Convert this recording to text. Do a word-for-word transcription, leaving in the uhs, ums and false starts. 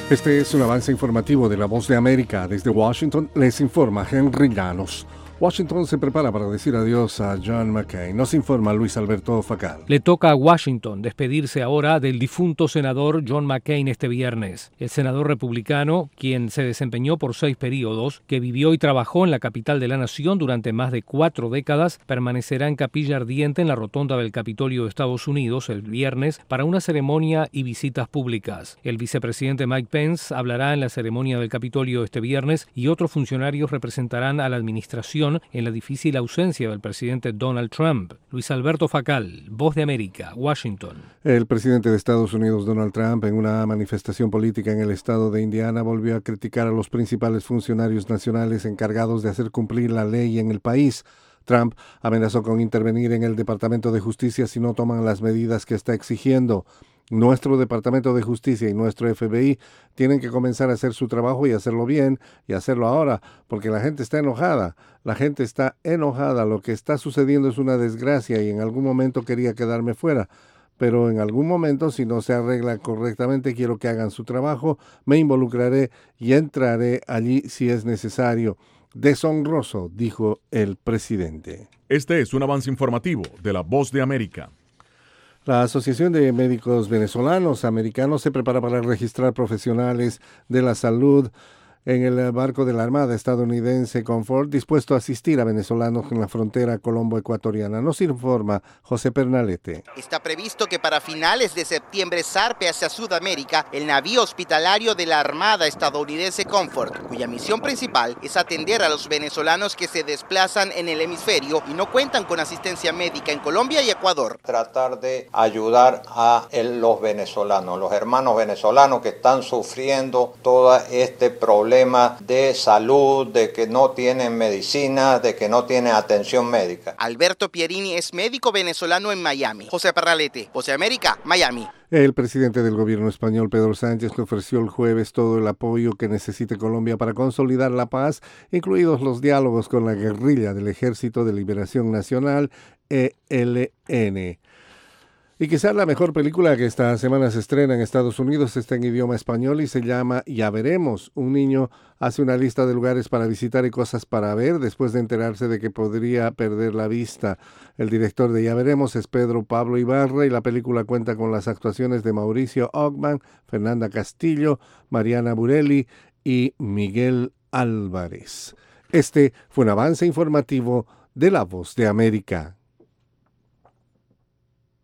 Este es un avance informativo de La Voz de América. Desde Washington les informa Henry Llanos. Washington se prepara para decir adiós a John McCain. Nos informa Luis Alberto Facal. Le toca a Washington despedirse ahora del difunto senador John McCain este viernes. El senador republicano, quien se desempeñó por seis períodos, que vivió y trabajó en la capital de la nación durante más de cuatro décadas, permanecerá en capilla ardiente en la rotonda del Capitolio de Estados Unidos el viernes para una ceremonia y visitas públicas. El vicepresidente Mike Pence hablará en la ceremonia del Capitolio este viernes y otros funcionarios representarán a la administración en la difícil ausencia del presidente Donald Trump. Luis Alberto Facal, Voz de América, Washington. El presidente de Estados Unidos, Donald Trump, en una manifestación política en el estado de Indiana, volvió a criticar a los principales funcionarios nacionales encargados de hacer cumplir la ley en el país. Trump amenazó con intervenir en el Departamento de Justicia si no toman las medidas que está exigiendo. Nuestro Departamento de Justicia y nuestro F B I tienen que comenzar a hacer su trabajo y hacerlo bien y hacerlo ahora, porque la gente está enojada. La gente está enojada. Lo que está sucediendo es una desgracia y en algún momento quería quedarme fuera. Pero en algún momento, si no se arregla correctamente, quiero que hagan su trabajo, me involucraré y entraré allí si es necesario. Deshonroso, dijo el presidente. Este es un avance informativo de La Voz de América. La Asociación de Médicos Venezolanos Americanos se prepara para registrar profesionales de la salud en el barco de la Armada estadounidense Comfort, dispuesto a asistir a venezolanos en la frontera colombo-ecuatoriana. Nos informa José Pernalete. Está previsto que para finales de septiembre zarpe hacia Sudamérica el navío hospitalario de la Armada estadounidense Comfort, cuya misión principal es atender a los venezolanos que se desplazan en el hemisferio y no cuentan con asistencia médica en Colombia y Ecuador. Tratar de ayudar a el, los venezolanos, los hermanos venezolanos que están sufriendo todo este problema de salud, de que no tienen medicina, de que no tienen atención médica. Alberto Pierini es médico venezolano en Miami. José Parralete, Voz de América, Miami. El presidente del gobierno español, Pedro Sánchez, le ofreció el jueves todo el apoyo que necesite Colombia para consolidar la paz, incluidos los diálogos con la guerrilla del Ejército de Liberación Nacional, E L N. Y quizás la mejor película que esta semana se estrena en Estados Unidos está en idioma español y se llama Ya Veremos. Un niño hace una lista de lugares para visitar y cosas para ver después de enterarse de que podría perder la vista. El director de Ya Veremos es Pedro Pablo Ibarra y la película cuenta con las actuaciones de Mauricio Ockman, Fernanda Castillo, Mariana Burelli y Miguel Álvarez. Este fue un avance informativo de La Voz de América.